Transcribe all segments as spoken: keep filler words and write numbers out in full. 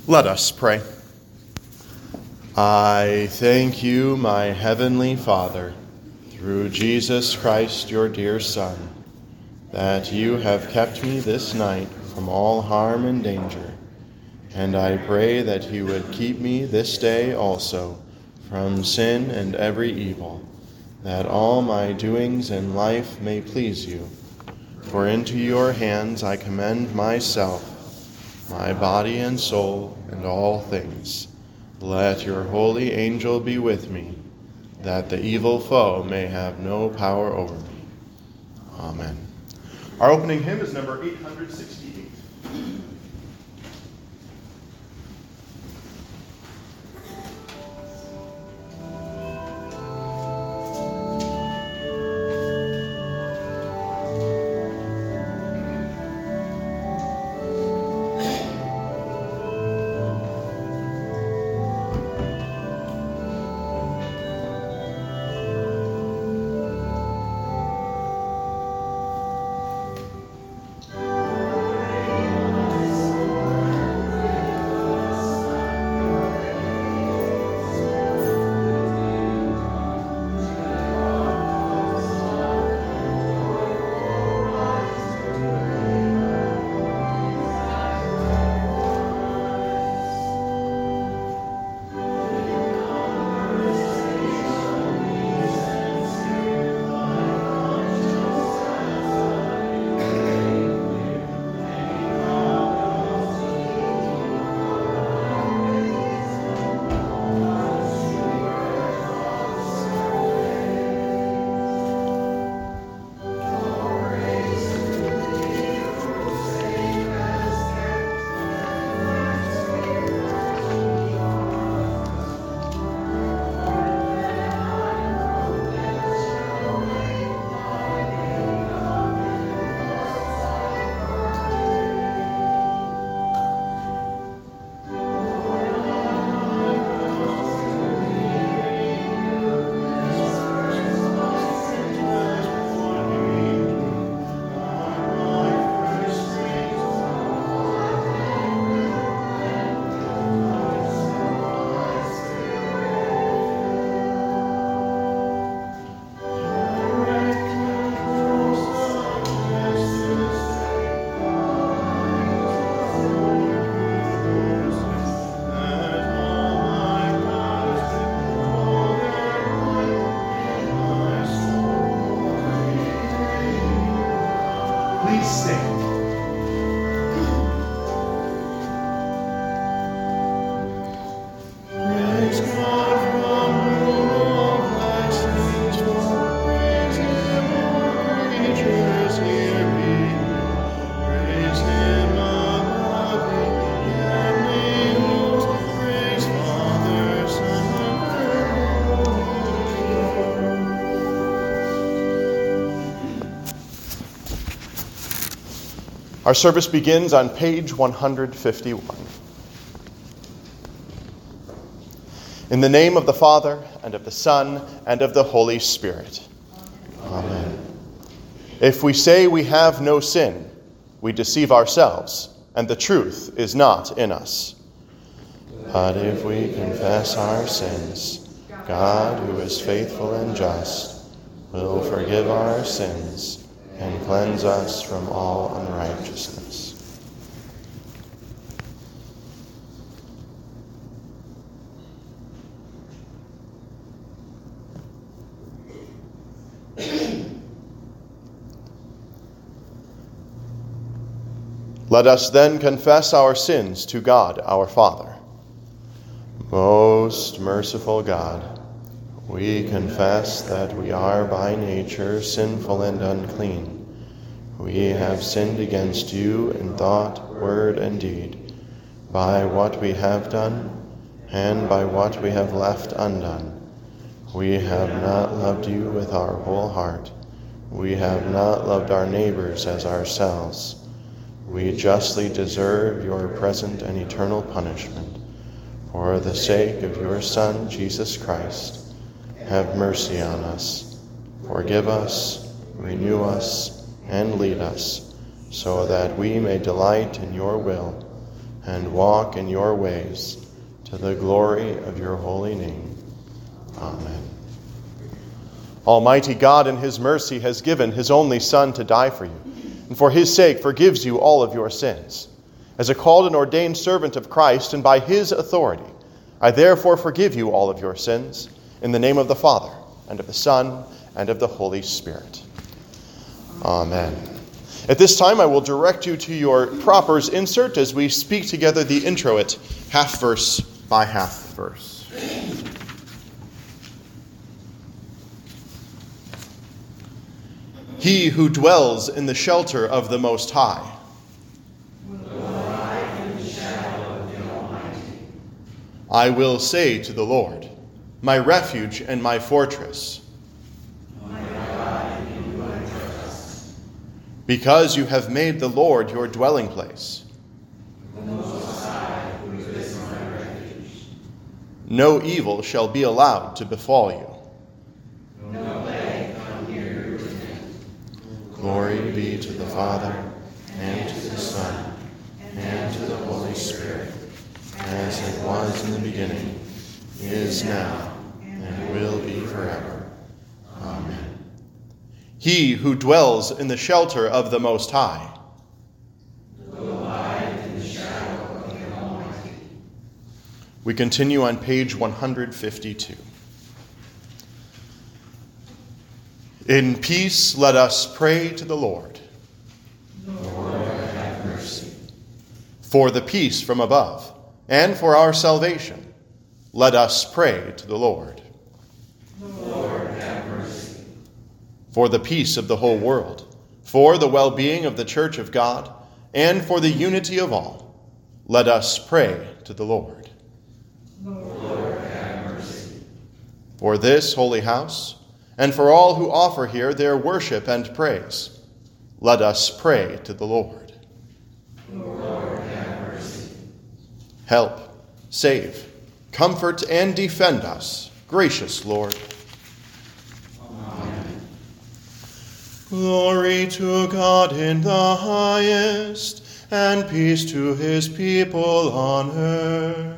Let us pray. I thank you, my heavenly Father, through Jesus Christ, your dear Son, that you have kept me this night from all harm and danger. And I pray that you would keep me this day also from sin and every evil, that all my doings in life may please you. For into your hands I commend myself, my body and soul, and all things. Let your holy angel be with me, that the evil foe may have no power over me. Amen. Our opening hymn is number eight hundred sixty-eight. Our service begins on page one hundred fifty-one. In the name of the Father, and of the Son, and of the Holy Spirit. Amen. If we say we have no sin, we deceive ourselves, and the truth is not in us. But if we confess our sins, God, who is faithful and just, will forgive our sins and cleanse us from all unrighteousness. Let us then confess our sins to God our Father. Most merciful God, we confess that we are by nature sinful and unclean. We have sinned against you in thought, word, and deed, by what we have done and by what we have left undone. We have not loved you with our whole heart. We have not loved our neighbors as ourselves. We justly deserve your present and eternal punishment. For the sake of your Son, Jesus Christ, have mercy on us. Forgive us, renew us, and lead us, so that we may delight in your will and walk in your ways, to the glory of your holy name. Amen. Almighty God in his mercy has given his only Son to die for you, and for his sake forgives you all of your sins. As a called and ordained servant of Christ, and by his authority, I therefore forgive you all of your sins, in the name of the Father, and of the Son, and of the Holy Spirit. Amen. At this time, I will direct you to your propers insert as we speak together the introit, half verse by half verse. He who dwells in the shelter of the Most High will abide in the shadow of the Almighty. I will say to the Lord, my refuge and my fortress. My God, in you I trust. Because you have made the Lord your dwelling place. The Most High, who is my refuge. No evil shall be allowed to befall you. No plague come near your tent. Glory be to the Father, and to the Son, and to the Holy Spirit, as it was in the beginning, is now, and will be forever. Amen. He who dwells in the shelter of the Most High will abide in the shadow of the Almighty. We continue on page one hundred fifty-two. In peace, let us pray to the Lord. Lord, have mercy. For the peace from above, and for our salvation, let us pray to the Lord. Lord, have mercy. For the peace of the whole world, for the well-being of the Church of God, and for the unity of all, let us pray to the Lord. Lord, have mercy. For this holy house, and for all who offer here their worship and praise, let us pray to the Lord. Lord, have mercy. Help, save, comfort, and defend us, gracious Lord. Amen. Glory to God in the highest, and peace to his people on earth.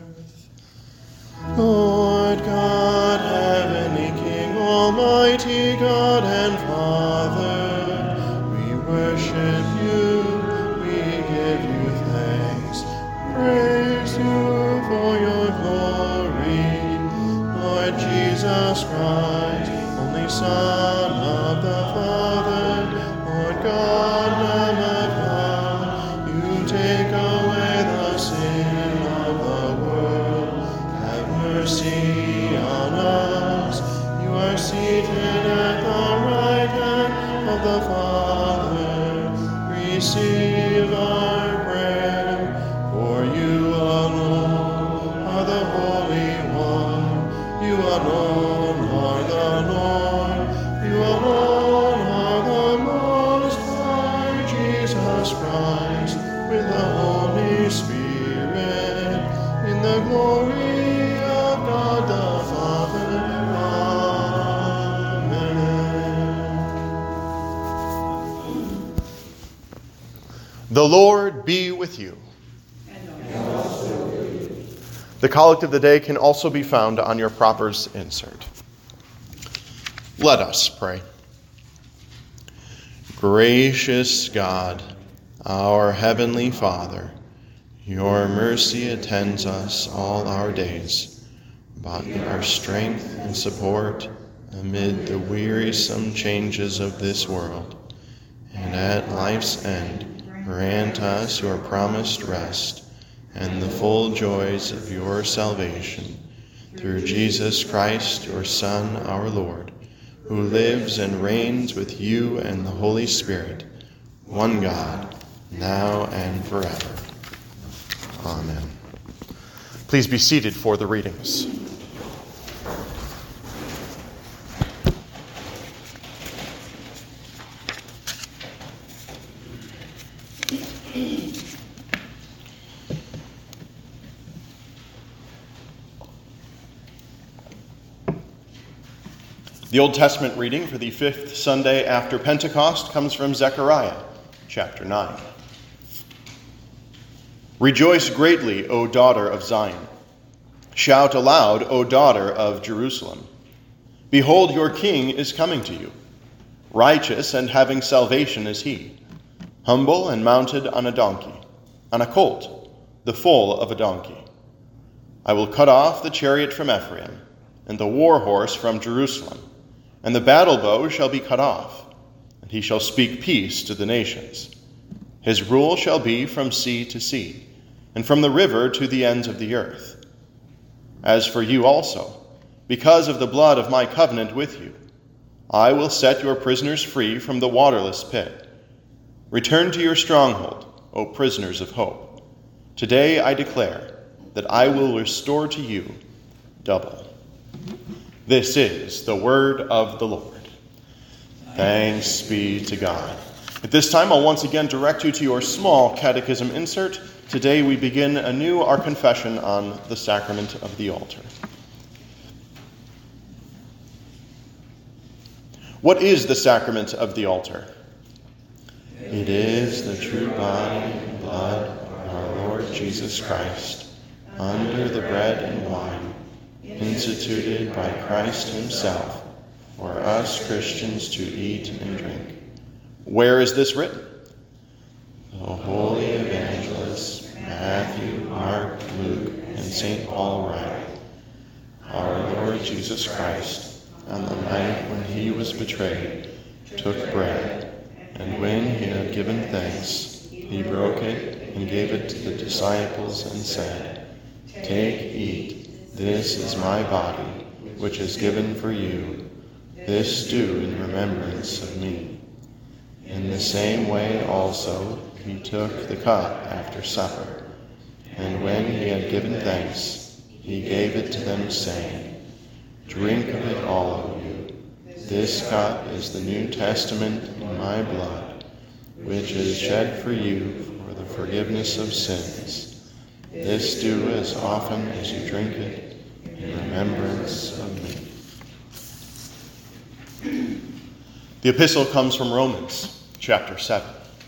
Lord God, heavenly King, almighty God and Father, we worship you, we give you thanks, praise you for your glory. Lord Jesus Christ, only Son of the Father, Lord God, Lamb of God, you take away the sin of the world. Have mercy on us. You are seated at the right hand of the Father. Receive our prayer, for you alone are the Holy One. You alone are the Lord. You alone are the Most High, Jesus Christ, with the Holy Spirit, in the glory of God the Father. Amen. The Lord be with you. And also with you. The collect of the day can also be found on your propers insert. Let us pray. Gracious God, our heavenly Father, your mercy attends us all our days, by our strength and support amid the wearisome changes of this world, and at life's end grant us your promised rest and the full joys of your salvation, through Jesus Christ, your Son, our Lord, who lives and reigns with you and the Holy Spirit, one God, now and forever. Amen. Please be seated for the readings. The Old Testament reading for the fifth Sunday after Pentecost comes from Zechariah, chapter nine. Rejoice greatly, O daughter of Zion. Shout aloud, O daughter of Jerusalem. Behold, your king is coming to you. Righteous and having salvation is he, humble and mounted on a donkey, on a colt, the foal of a donkey. I will cut off the chariot from Ephraim, and the war horse from Jerusalem, and the battle bow shall be cut off, and he shall speak peace to the nations. His rule shall be from sea to sea, and from the river to the ends of the earth. As for you also, because of the blood of my covenant with you, I will set your prisoners free from the waterless pit. Return to your stronghold, O prisoners of hope. Today I declare that I will restore to you double. This is the word of the Lord. Thanks be to God. At this time, I'll once again direct you to your small catechism insert. Today we begin anew our confession on the sacrament of the altar. What is the sacrament of the altar? It is the true body and blood of our Lord Jesus Christ, under the bread and wine, instituted by Christ himself, for us Christians to eat and drink. Where is this written? The holy evangelists Matthew, Mark, Luke, and Saint Paul write, Our Lord Jesus Christ, on the night when he was betrayed, took bread, and when he had given thanks, he broke it and gave it to the disciples and said, Take, eat, this is my body, which is given for you. This do in remembrance of me. In the same way also he took the cup after supper, and when he had given thanks, he gave it to them, saying, Drink of it, all of you. This cup is the New Testament in my blood, which is shed for you for the forgiveness of sins. This do as often as you drink it in remembrance of me. The epistle comes from Romans, chapter seven.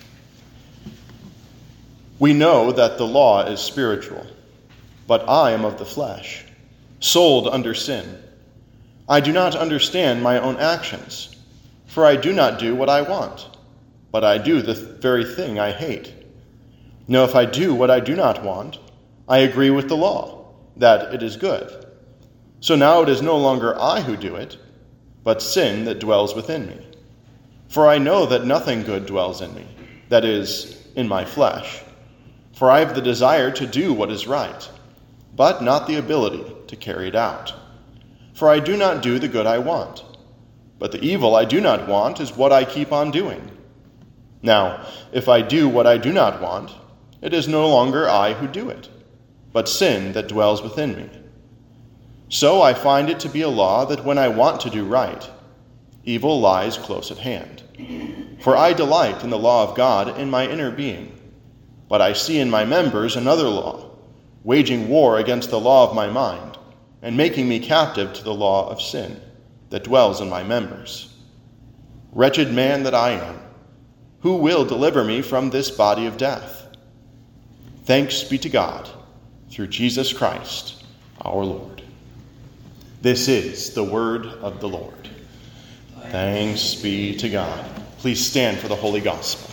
We know that the law is spiritual, but I am of the flesh, sold under sin. I do not understand my own actions, for I do not do what I want, but I do the very thing I hate. Now, if I do what I do not want, I agree with the law, that it is good. So now it is no longer I who do it, but sin that dwells within me. For I know that nothing good dwells in me, that is, in my flesh. For I have the desire to do what is right, but not the ability to carry it out. For I do not do the good I want, but the evil I do not want is what I keep on doing. Now, if I do what I do not want, it is no longer I who do it, but sin that dwells within me. So I find it to be a law that when I want to do right, evil lies close at hand. For I delight in the law of God in my inner being, but I see in my members another law, waging war against the law of my mind, and making me captive to the law of sin that dwells in my members. Wretched man that I am, who will deliver me from this body of death? Thanks be to God, through Jesus Christ, our Lord. This is the word of the Lord. Thanks be to God. Please stand for the Holy Gospel.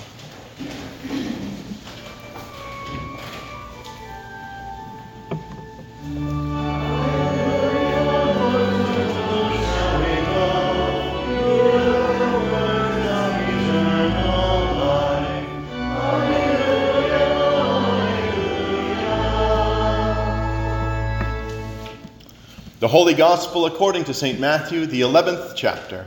The Holy Gospel according to Saint Matthew, the eleventh chapter.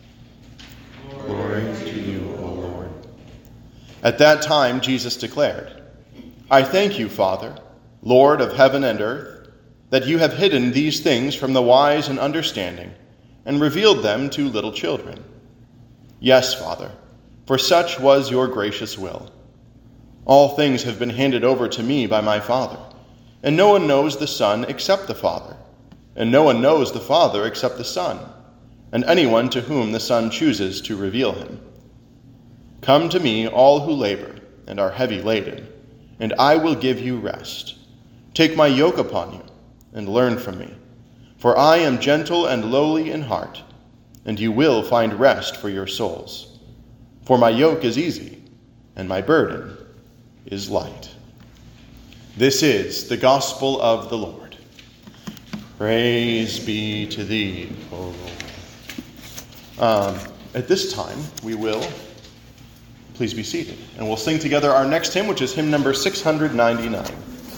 Glory to you, O Lord. At that time Jesus declared, I thank you, Father, Lord of heaven and earth, that you have hidden these things from the wise and understanding, and revealed them to little children. Yes, Father, for such was your gracious will. All things have been handed over to me by my Father, and no one knows the Son except the Father, and no one knows the Father except the Son, and anyone to whom the Son chooses to reveal him. Come to me, all who labor and are heavy laden, and I will give you rest. Take my yoke upon you, and learn from me. For I am gentle and lowly in heart, and you will find rest for your souls. For my yoke is easy, and my burden is light. This is the gospel of the Lord. Praise be to thee, O Lord. Um, at this time, we will, please be seated, and we'll sing together our next hymn, which is hymn number six hundred ninety-nine.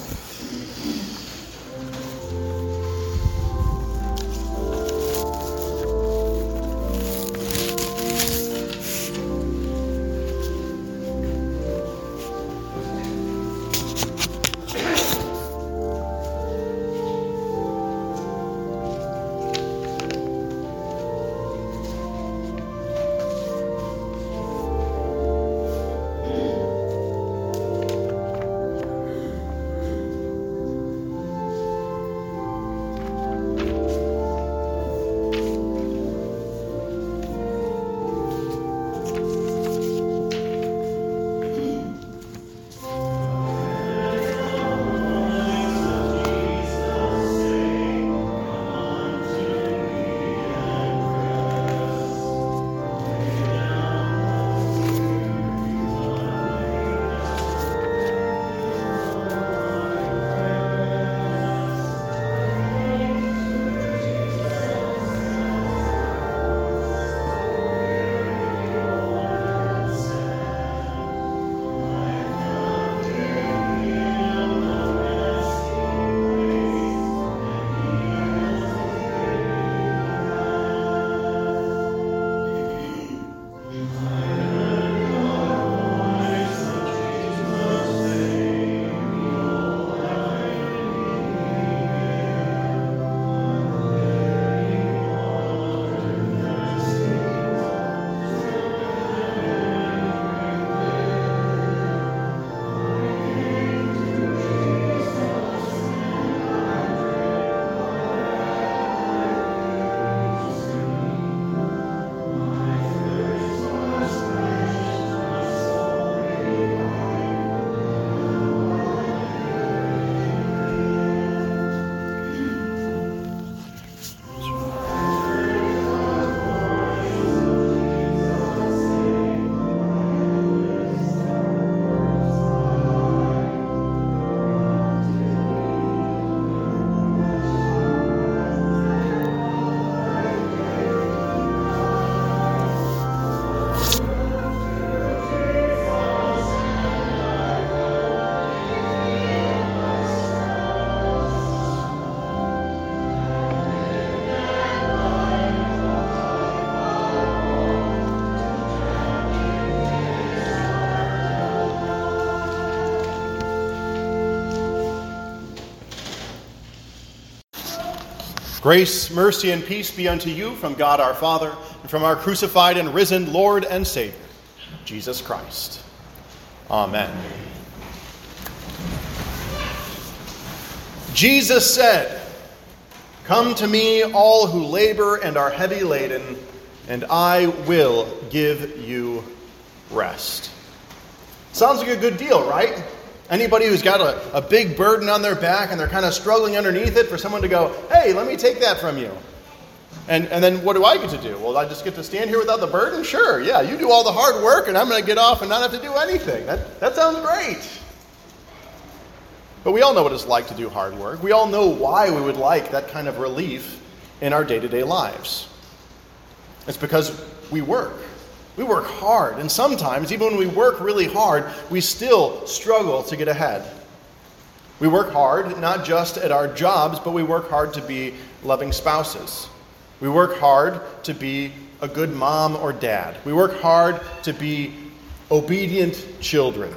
Grace, mercy, and peace be unto you from God our Father, and from our crucified and risen Lord and Savior, Jesus Christ. Amen. Jesus said, "Come to me, all who labor and are heavy laden, and I will give you rest." Sounds like a good deal, right? Anybody who's got a, a big burden on their back and they're kind of struggling underneath it, for someone to go, "Hey, let me take that from you." And and then what do I get to do? Well, I just get to stand here without the burden? Sure, yeah, you do all the hard work and I'm going to get off and not have to do anything. That, that sounds great. But we all know what it's like to do hard work. We all know why we would like that kind of relief in our day-to-day lives. It's because we work. We work hard, and sometimes, even when we work really hard, we still struggle to get ahead. We work hard, not just at our jobs, but we work hard to be loving spouses. We work hard to be a good mom or dad. We work hard to be obedient children.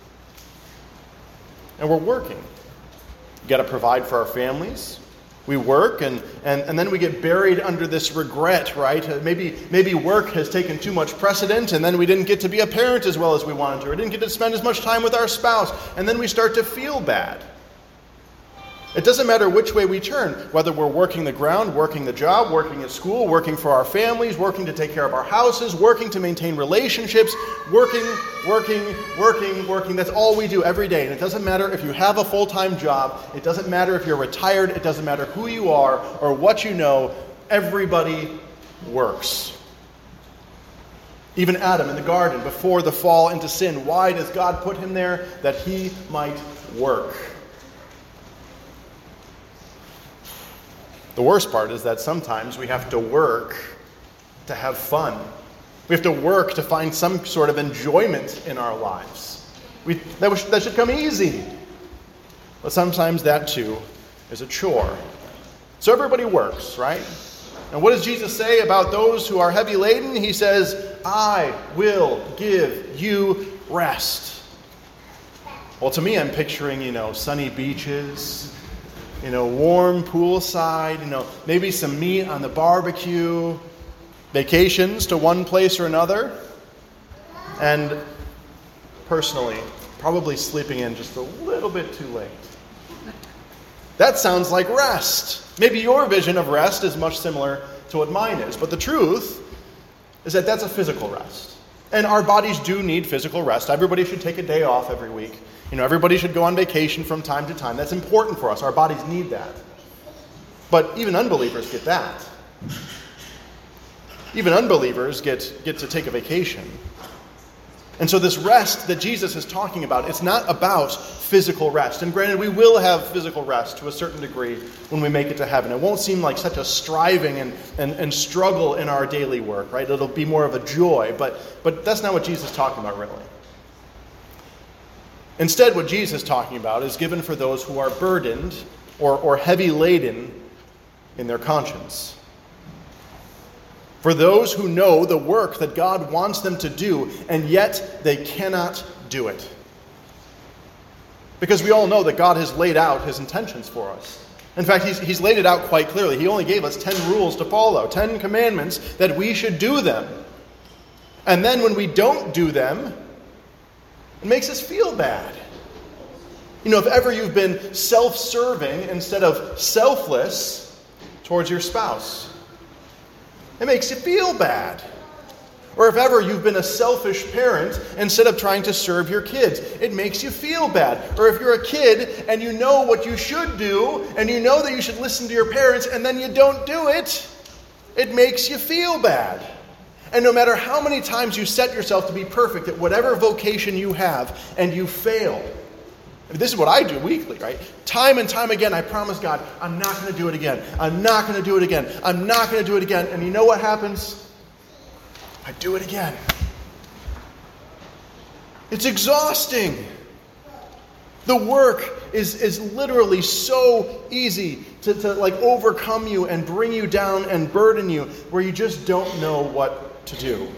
And we're working. We've got to provide for our families. We work, and, and, and then we get buried under this regret, right? Maybe maybe work has taken too much precedent, and then we didn't get to be a parent as well as we wanted to, or didn't get to spend as much time with our spouse, and then we start to feel bad. It doesn't matter which way we turn, whether we're working the ground, working the job, working at school, working for our families, working to take care of our houses, working to maintain relationships, working, working, working, working. That's all we do every day. And it doesn't matter if you have a full-time job. It doesn't matter if you're retired. It doesn't matter who you are or what you know. Everybody works. Even Adam in the garden, before the fall into sin, why does God put him there? That he might work. The worst part is that sometimes we have to work to have fun. We have to work to find some sort of enjoyment in our lives. We, that, was, that should come easy. But sometimes that too is a chore. So everybody works, right? And what does Jesus say about those who are heavy laden? He says, I will give you rest. Well, to me, I'm picturing, you know, sunny beaches, you know, warm poolside, you know, maybe some meat on the barbecue, vacations to one place or another, and personally, probably sleeping in just a little bit too late. That sounds like rest. Maybe your vision of rest is much similar to what mine is, but the truth is that that's a physical rest. And our bodies do need physical rest. Everybody should take a day off every week. You know, everybody should go on vacation from time to time. That's important for us. Our bodies need that. But even unbelievers get that. Even unbelievers get, get to take a vacation. And so this rest that Jesus is talking about, it's not about physical rest. And granted, we will have physical rest to a certain degree when we make it to heaven. It won't seem like such a striving and, and, and struggle in our daily work, right? It'll be more of a joy. But, but that's not what Jesus is talking about, really. Instead, what Jesus is talking about is given for those who are burdened or, or heavy laden in their conscience. For those who know the work that God wants them to do, and yet they cannot do it. Because we all know that God has laid out his intentions for us. In fact, he's, he's laid it out quite clearly. He only gave us ten rules to follow, ten commandments that we should do them. And then when we don't do them, it makes us feel bad. You know, if ever you've been self-serving instead of selfless towards your spouse, it makes you feel bad. Or if ever you've been a selfish parent instead of trying to serve your kids, it makes you feel bad. Or if you're a kid and you know what you should do and you know that you should listen to your parents and then you don't do it, it makes you feel bad. And no matter how many times you set yourself to be perfect at whatever vocation you have and you fail, I mean, this is what I do weekly, right? Time and time again, I promise God, I'm not going to do it again. I'm not going to do it again. I'm not going to do it again. And you know what happens? I do it again. It's exhausting. The work is, is literally so easy to, to like overcome you and bring you down and burden you where you just don't know what to do.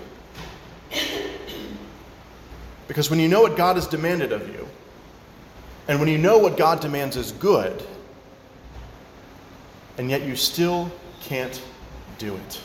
Because when you know what God has demanded of you, and when you know what God demands is good, and yet you still can't do it,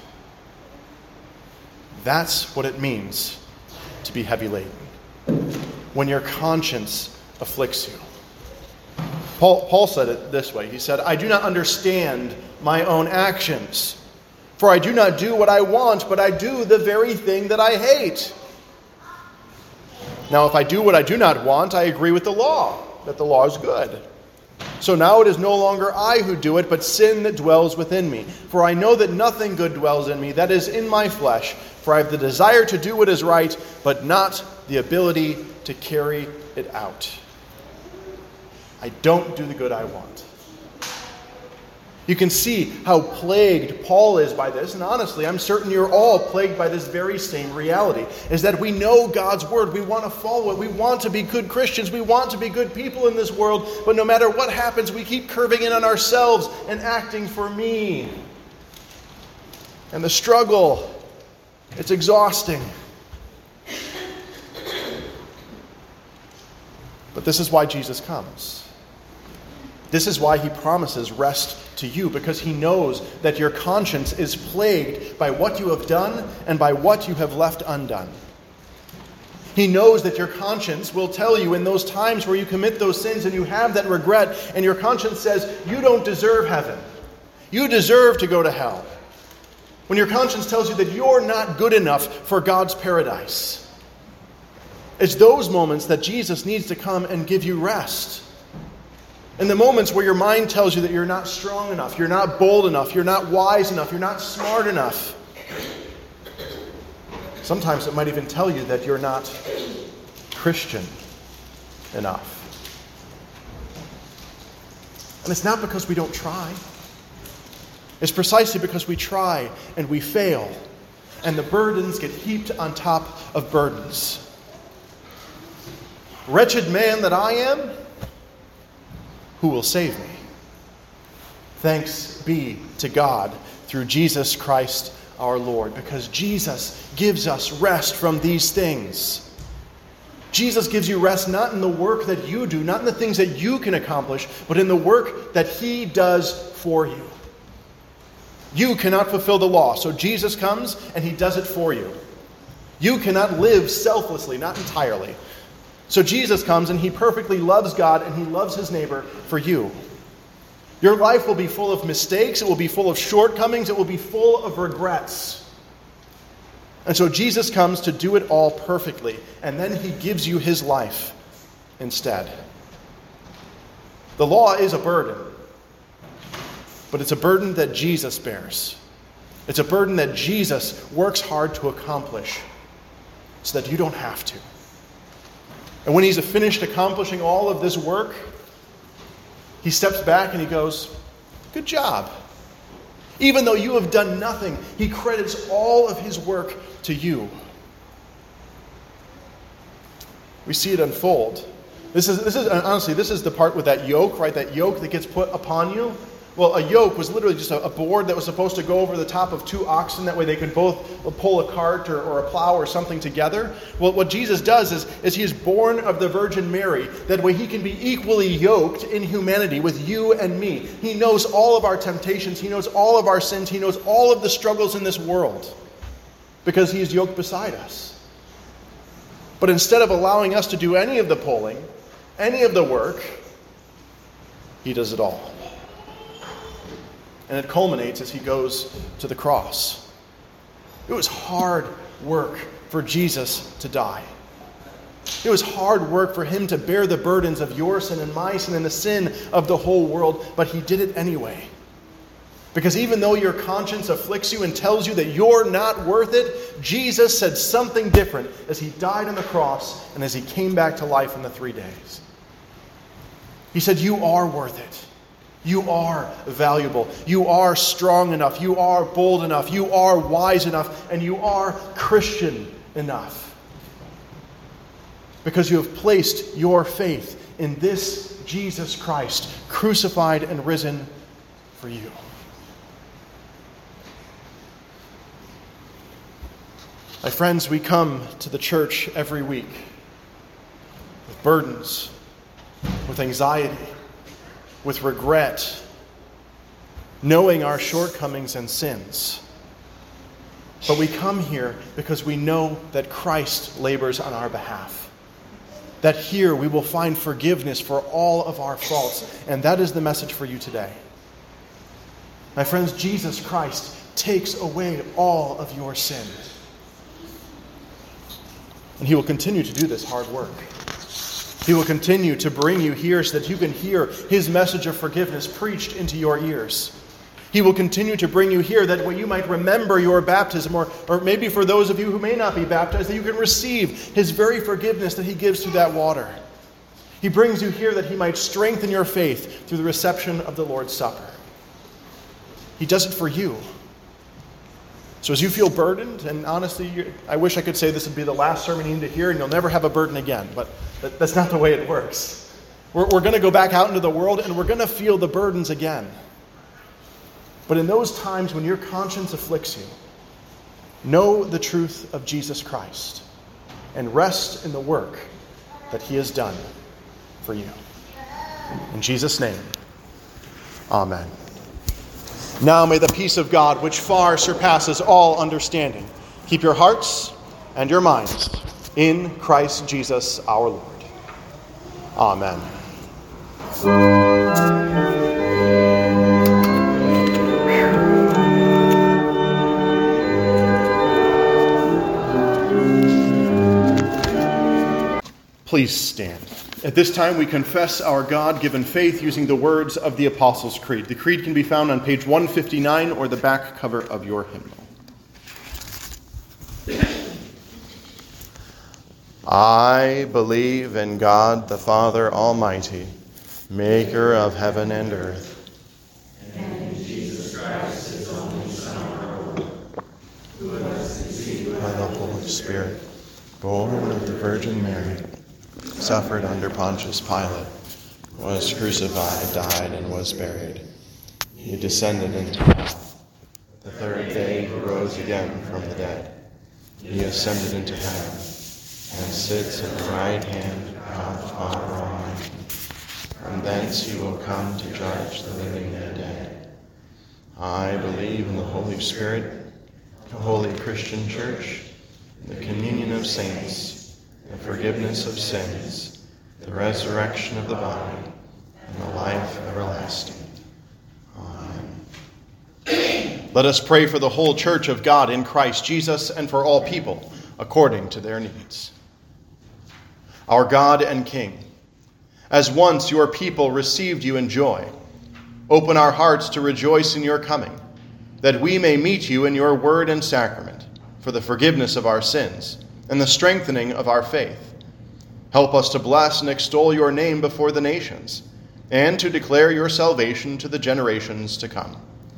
that's what it means to be heavy laden. When your conscience afflicts you. Paul, Paul said it this way. He said, I do not understand my own actions. For I do not do what I want, but I do the very thing that I hate. Now, if I do what I do not want, I agree with the law, that the law is good. So now it is no longer I who do it, but sin that dwells within me. For I know that nothing good dwells in me, that is in my flesh. For I have the desire to do what is right, but not the ability to carry it out. I don't do the good I want. You can see how plagued Paul is by this, and honestly, I'm certain you're all plagued by this very same reality, is that we know God's word, we want to follow it, we want to be good Christians, we want to be good people in this world, but no matter what happens, we keep curving in on ourselves and acting for me. And the struggle, it's exhausting. But this is why Jesus comes. This is why he promises rest to you, because he knows that your conscience is plagued by what you have done and by what you have left undone. He knows that your conscience will tell you in those times where you commit those sins and you have that regret, and your conscience says, you don't deserve heaven. You deserve to go to hell. When your conscience tells you that you're not good enough for God's paradise. It's those moments that Jesus needs to come and give you rest. In the moments where your mind tells you that you're not strong enough, you're not bold enough, you're not wise enough, you're not smart enough. Sometimes it might even tell you that you're not Christian enough. And it's not because we don't try. It's precisely because we try and we fail, and the burdens get heaped on top of burdens. Wretched man that I am, who will save me? Thanks be to God through Jesus Christ our Lord, because Jesus gives us rest from these things. Jesus gives you rest not in the work that you do, not in the things that you can accomplish, but in the work that He does for you. You cannot fulfill the law, so Jesus comes and He does it for you. You cannot live selflessly, not entirely. So Jesus comes and He perfectly loves God and He loves His neighbor for you. Your life will be full of mistakes, it will be full of shortcomings, it will be full of regrets. And so Jesus comes to do it all perfectly, and then He gives you His life instead. The law is a burden. But it's a burden that Jesus bears. It's a burden that Jesus works hard to accomplish so that you don't have to. And when He's finished accomplishing all of this work, He steps back and He goes, good job. Even though you have done nothing, He credits all of His work to you. We see it unfold. This is, this is honestly, this is the part with that yoke, right? That yoke that gets put upon you. Well, a yoke was literally just a, a board that was supposed to go over the top of two oxen. That way they could both pull a cart or, or a plow or something together. Well, what Jesus does is, is He is born of the Virgin Mary. That way He can be equally yoked in humanity with you and me. He knows all of our temptations. He knows all of our sins. He knows all of the struggles in this world. Because He is yoked beside us. But instead of allowing us to do any of the pulling, any of the work, He does it all. And it culminates as He goes to the cross. It was hard work for Jesus to die. It was hard work for Him to bear the burdens of your sin and my sin and the sin of the whole world, but He did it anyway. Because even though your conscience afflicts you and tells you that you're not worth it, Jesus said something different as He died on the cross and as He came back to life in the three days. He said, you are worth it. You are valuable. You are strong enough. You are bold enough. You are wise enough. And you are Christian enough. Because you have placed your faith in this Jesus Christ, crucified and risen for you. My friends, we come to the church every week with burdens, with anxiety, with regret, knowing our shortcomings and sins. But we come here because we know that Christ labors on our behalf. That here we will find forgiveness for all of our faults. And that is the message for you today. My friends, Jesus Christ takes away all of your sin. And He will continue to do this hard work. He will continue to bring you here so that you can hear His message of forgiveness preached into your ears. He will continue to bring you here that way you might remember your baptism, or, or maybe for those of you who may not be baptized, that you can receive His very forgiveness that He gives through that water. He brings you here that He might strengthen your faith through the reception of the Lord's Supper. He does it for you. So as you feel burdened, and honestly, I wish I could say this would be the last sermon you need to hear and you'll never have a burden again, but that's not the way it works. We're, we're going to go back out into the world and we're going to feel the burdens again. But in those times when your conscience afflicts you, know the truth of Jesus Christ and rest in the work that He has done for you. In Jesus' name, amen. Now may the peace of God, which far surpasses all understanding, keep your hearts and your minds in Christ Jesus our Lord. Amen. Please stand. At this time, we confess our God-given faith using the words of the Apostles' Creed. The Creed can be found on page one fifty-nine or the back cover of your hymnal. I believe in God the Father Almighty, maker of heaven and earth, and in Jesus Christ, his only Son, our Lord, who was conceived by the Holy Spirit, born of the Virgin Mary, suffered under Pontius Pilate, was crucified, died, and was buried. He descended into hell. The third day he rose again from the dead. He ascended into heaven, and sits at the right hand of God the Father Almighty. From thence he will come to judge the living and the dead. I believe in the Holy Spirit, the holy Christian Church, the communion of saints, the forgiveness of sins, the resurrection of the body, and the life everlasting. Amen. Let us pray for the whole Church of God in Christ Jesus and for all people according to their needs. Our God and King, as once your people received you in joy, open our hearts to rejoice in your coming, that we may meet you in your word and sacrament for the forgiveness of our sins and the strengthening of our faith. Help us to bless and extol your name before the nations, and to declare your salvation to the generations to come.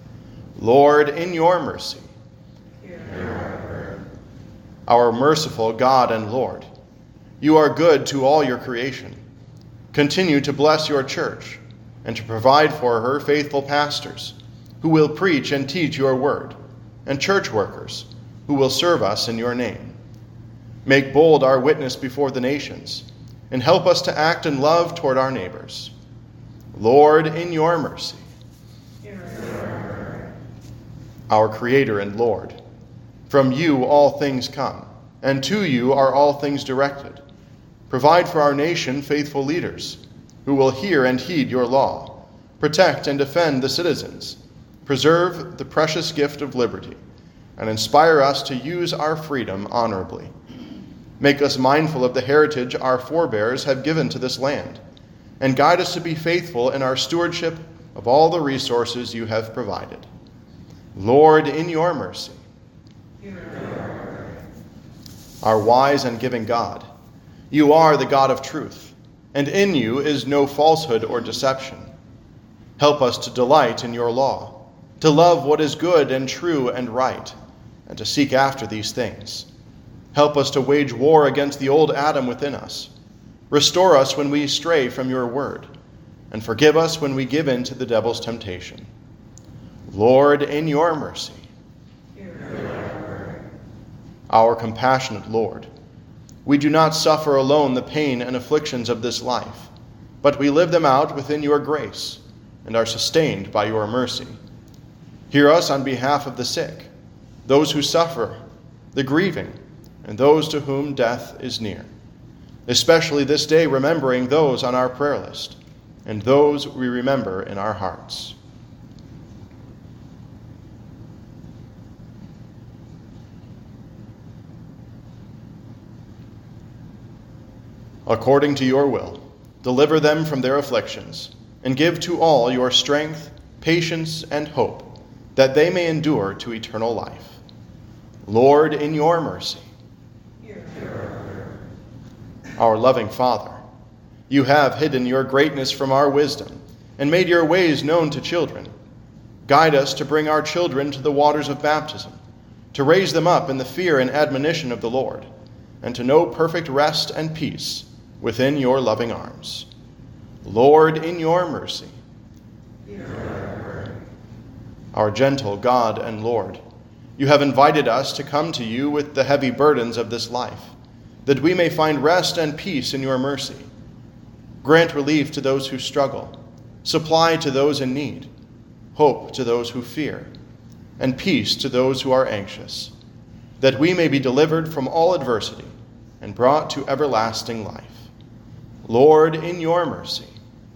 Lord, in your mercy, hear our prayer. Our merciful God and Lord, you are good to all your creation. Continue to bless your church and to provide for her faithful pastors who will preach and teach your word, and church workers who will serve us in your name. Make bold our witness before the nations, and help us to act in love toward our neighbors. Lord, in your mercy, hear our prayer. Our Creator and Lord, from you all things come, and to you are all things directed. Provide for our nation faithful leaders who will hear and heed your law, protect and defend the citizens, preserve the precious gift of liberty, and inspire us to use our freedom honorably. Make us mindful of the heritage our forebears have given to this land, and guide us to be faithful in our stewardship of all the resources you have provided. Lord, in your mercy, hear our prayer. Our wise and giving God, you are the God of truth, and in you is no falsehood or deception. Help us to delight in your law, to love what is good and true and right, and to seek after these things. Help us to wage war against the old Adam within us. Restore us when we stray from your word, and forgive us when we give in to the devil's temptation. Lord, in your mercy, hear our prayer. Our compassionate Lord, we do not suffer alone the pain and afflictions of this life, but we live them out within your grace and are sustained by your mercy. Hear us on behalf of the sick, those who suffer, the grieving, and those to whom death is near, especially this day remembering those on our prayer list and those we remember in our hearts. According to your will, deliver them from their afflictions, and give to all your strength, patience, and hope, that they may endure to eternal life. Lord, in your mercy, hear our prayer. Our loving Father, you have hidden your greatness from our wisdom, and made your ways known to children. Guide us to bring our children to the waters of baptism, to raise them up in the fear and admonition of the Lord, and to know perfect rest and peace within your loving arms. Lord, in your mercy, hear our prayer. Our gentle God and Lord, you have invited us to come to you with the heavy burdens of this life, that we may find rest and peace in your mercy. Grant relief to those who struggle, supply to those in need, hope to those who fear, and peace to those who are anxious, that we may be delivered from all adversity and brought to everlasting life. Lord, in your mercy.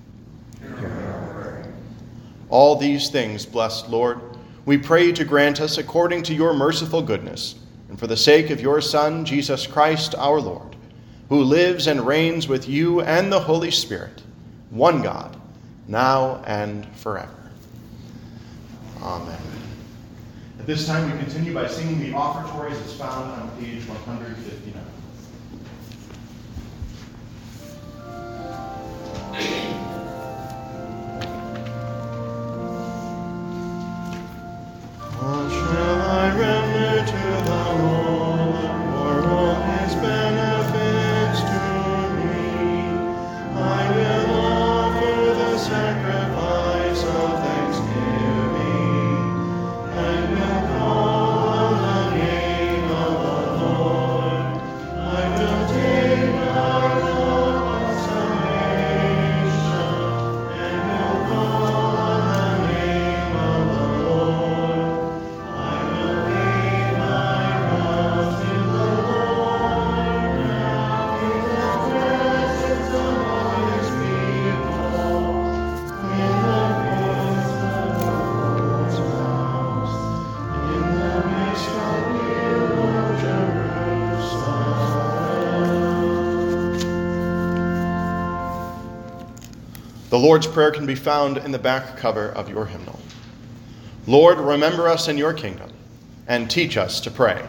All these things, blessed Lord, we pray to grant us according to your merciful goodness, and for the sake of your Son, Jesus Christ our Lord, who lives and reigns with you and the Holy Spirit, one God, now and forever. Amen. At this time, we continue by singing the offertories as found on page one hundred fifty-nine. What shall I render to the Lord for all his benefits to me? I will offer the sacrifice of thanksgiving, and will call on the name of the Lord. I will take my vow of salvation, and will call on the name of the Lord. I will pay my vows to the Lord now in the presence of all his people, in the courts of the Lord's house, in the midst of you, O Jerusalem. The Lord's Prayer can be found in the back cover of your hymnal. Lord, remember us in your kingdom, and teach us to pray.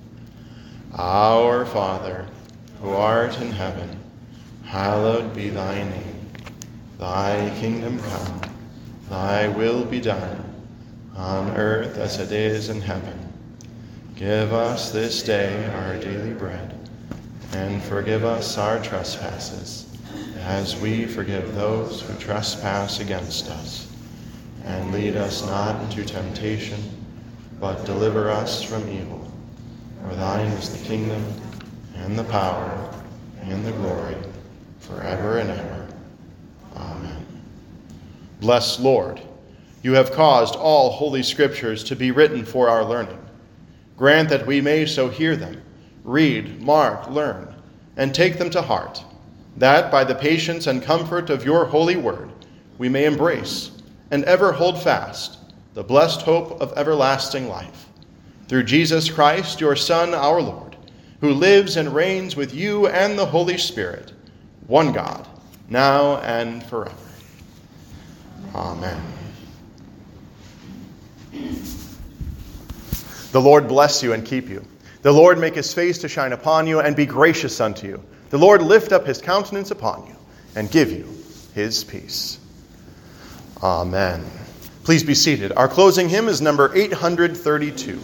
Our Father, who art in heaven, hallowed be thy name. Thy kingdom come, thy will be done, on earth as it is in heaven. Give us this day our daily bread, and forgive us our trespasses, as we forgive those who trespass against us. And lead us not into temptation, but deliver us from evil. For thine is the kingdom, and the power, and the glory, forever and ever. Amen. Blessed Lord, you have caused all holy scriptures to be written for our learning. Grant that we may so hear them, read, mark, learn, and take them to heart, that by the patience and comfort of your holy word we may embrace and ever hold fast the blessed hope of everlasting life. Through Jesus Christ, your Son, our Lord, who lives and reigns with you and the Holy Spirit, one God, now and forever. Amen. The Lord bless you and keep you. The Lord make his face to shine upon you and be gracious unto you. The Lord lift up his countenance upon you and give you his peace. Amen. Please be seated. Our closing hymn is number eight hundred thirty-two.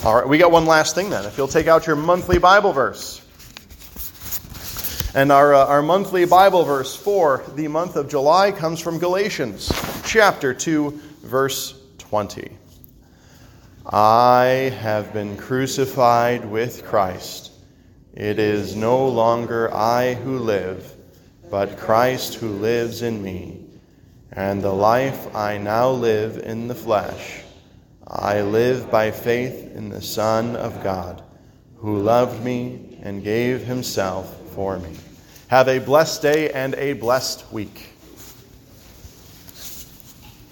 All right, we got one last thing then. If you'll take out your monthly Bible verse. And our, uh, our monthly Bible verse for the month of July comes from Galatians chapter two, verse twenty. I have been crucified with Christ. It is no longer I who live, but Christ who lives in me. And the life I now live in the flesh, I live by faith in the Son of God, who loved me and gave himself for me. Have a blessed day and a blessed week.